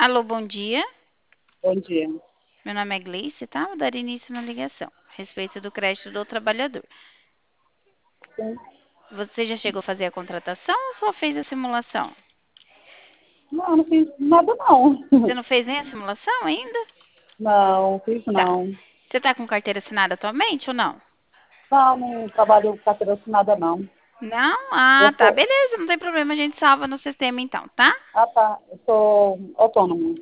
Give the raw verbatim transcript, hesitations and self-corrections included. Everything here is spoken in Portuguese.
Alô, bom dia. Bom dia. Meu nome é Gleice, tá? Vou dar início na ligação. A respeito do crédito do trabalhador. Sim. Você já chegou a fazer a contratação ou só fez a simulação? Não, não fiz nada não. Você não fez nem a simulação ainda? Não, fiz Tá. não. Você tá com carteira assinada atualmente ou não? Não, não trabalho com carteira assinada não. Não? Eu Ah, tá. sou, Beleza, não tem problema. A gente salva no sistema então, tá? ah tá, eu sou autônomo.